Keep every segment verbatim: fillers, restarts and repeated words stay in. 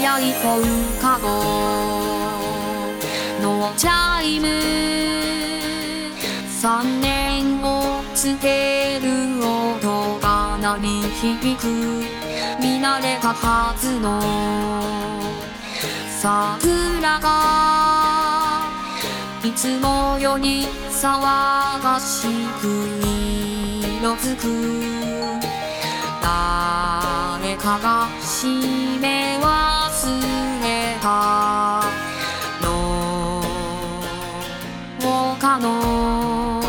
早い放課後のチャイム、三年を告げる音が鳴り響く。見慣れたはずの桜がいつもより騒がしく色づく。誰かが閉め忘れた廊下の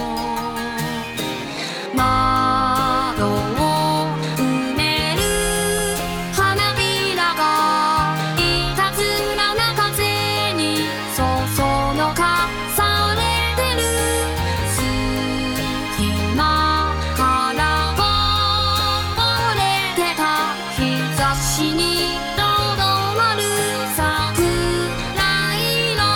窓を埋める花びらがいたずらな風にそそのかされてる。隙間から漏れてた日差しにとどまる桜色。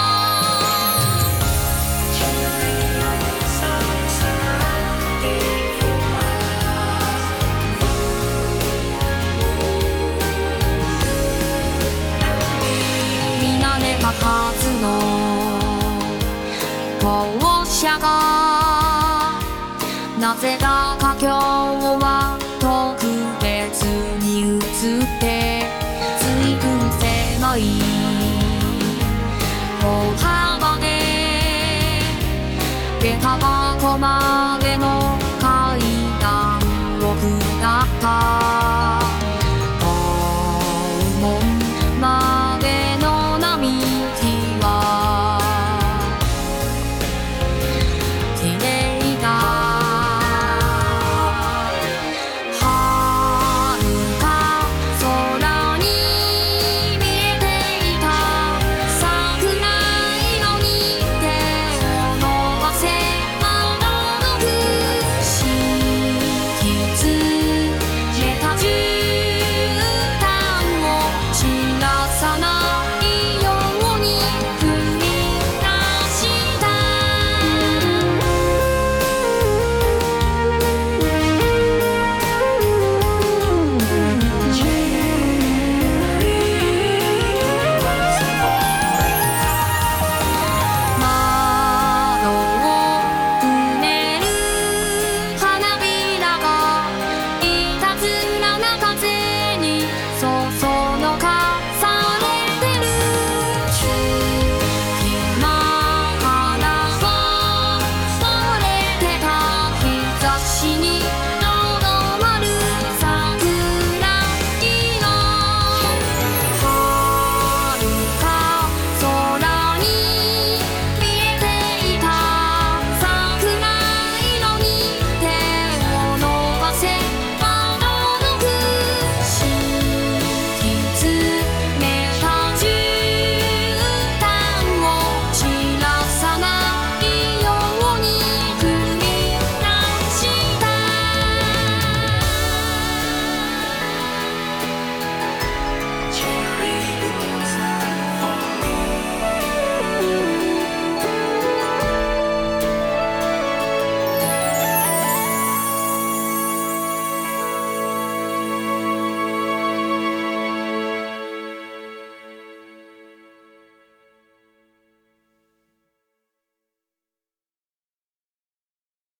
見慣れたはずの校舎がなぜだか今日は特別に映って随分狭い歩幅で下駄箱までの